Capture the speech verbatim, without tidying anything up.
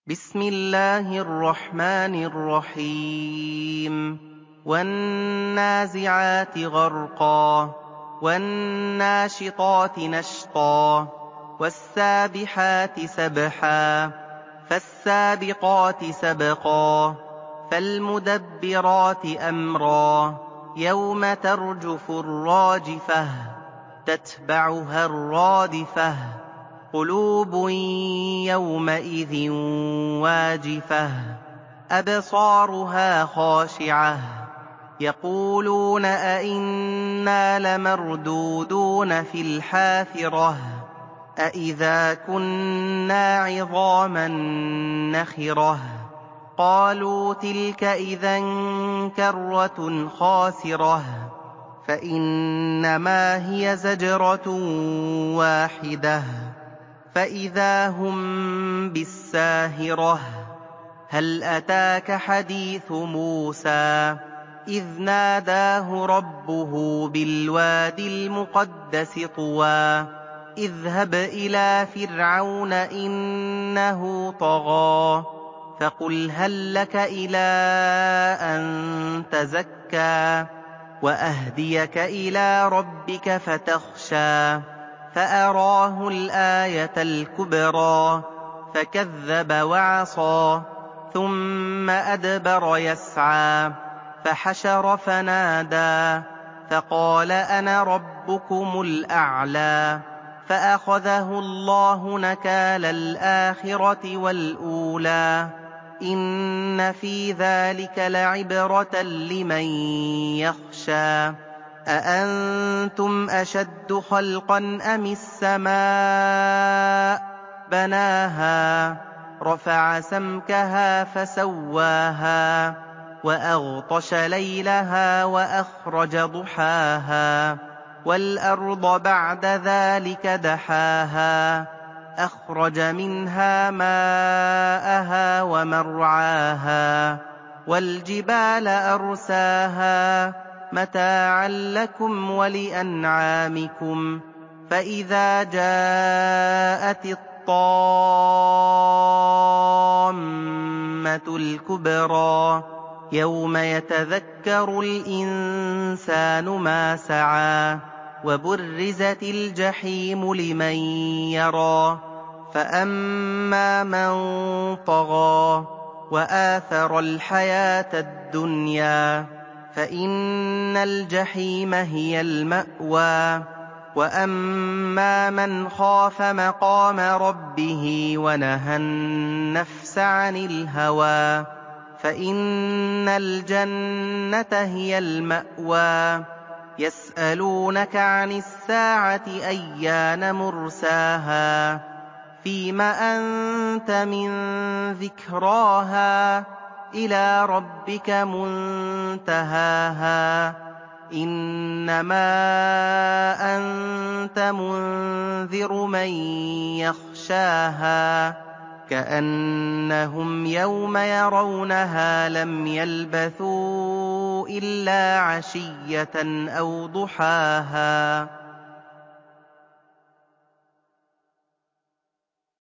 بسم الله الرحمن الرحيم والنازعات غرقا والناشطات نشطا والسابحات سبحا فالسابقات سبقا فالمدبرات أمرا يوم ترجف الراجفة تتبعها الرادفة قلوب يومئذ واجفة أبصارها خاشعة يقولون أئنا لمردودون في الحافرة أئذا كنا عظاما نخرة قالوا تلك إذا كرة خاسرة فإنما هي زجرة واحدة فإذا هم بالساهرة هل أتاك حديث موسى إذ ناداه ربه بالوادي المقدس طوى اذهب إلى فرعون إنه طغى فقل هل لك إلى أن تزكى وأهديك إلى ربك فتخشى فأراه الآية الكبرى فكذب وعصى ثم أدبر يسعى فحشر فنادى فقال أنا ربكم الأعلى فأخذه الله نكال الآخرة والأولى إن في ذلك لعبرة لمن يخشى أأنتم أشد خلقا أم السماء بناها رفع سمكها فسواها وأغطش ليلها وأخرج ضحاها والأرض بعد ذلك دحاها أخرج منها ماءها ومرعاها والجبال أرساها متاعا لكم ولأنعامكم فإذا جاءت الطامة الكبرى يوم يتذكر الإنسان ما سعى وبرزت الجحيم لمن يرى فأما من طغى وآثر الحياة الدنيا فإن الجحيم هي المأوى وأما من خاف مقام ربه ونهى النفس عن الهوى فإن الجنة هي المأوى يسألونك عن الساعة أيان مرساها فيم أنت من ذكراها إلى ربك منتهاها إنما أنت منذر من يخشاها كأنهم يوم يرونها لم يلبثوا إلا عشية أو ضحاها